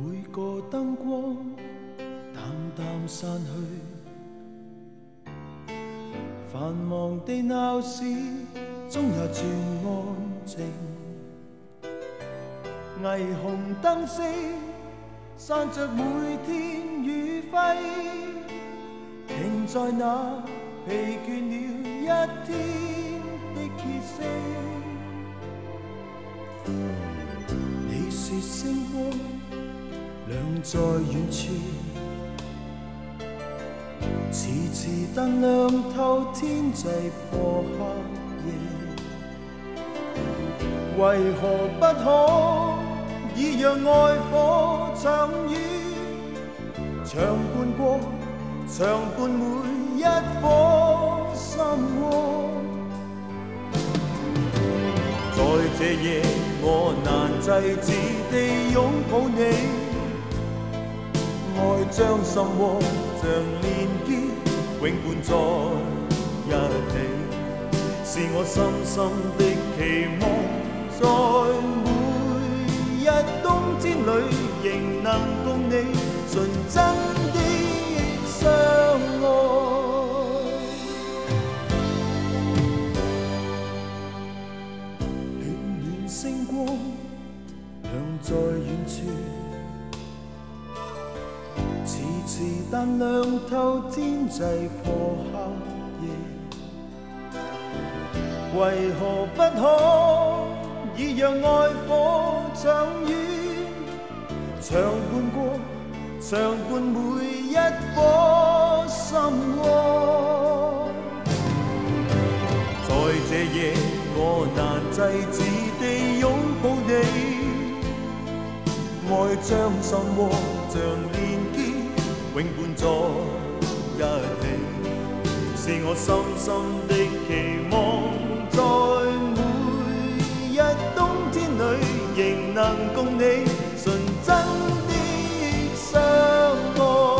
每个灯光淡淡散去，繁忙地闹市终也转安静。霓虹灯饰散着每天雨辉，停在那疲倦了一天的歇息。你说星光亮在远处，迟迟但亮透天际破黑夜。为何不可以让爱火长远，长伴过，长伴每一颗心窝。在这夜，我难制止地拥抱你，爱將心窩像連結，永伴在一起，是我深深的期望。在每日冬天裏，仍能共你純真的相愛。暖暖星光亮在遠處，遲遲但亮透天際破黑夜。為何不可以讓愛火長遠，長伴過，長伴每一顆心窩。在這夜，我難制止地擁抱你，愛將心窩像連結，永伴在一起，是我深深的期望。在每日冬天裏，仍能共你純真的相愛。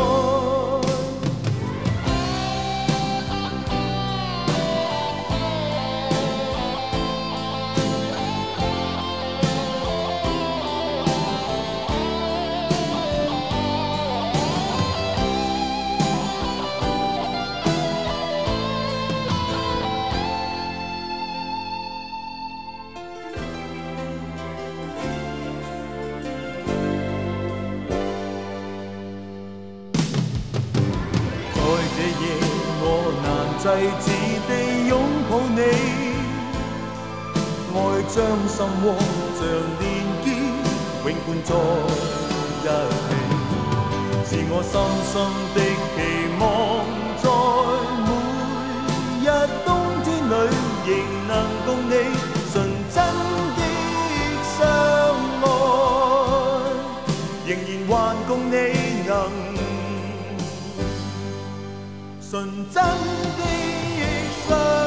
制止地擁抱你，愛將心窩像連結，永伴在一起，是我深深的期望。在每日冬天裏，仍能共你純真的相愛，仍然還共你能純真的相愛。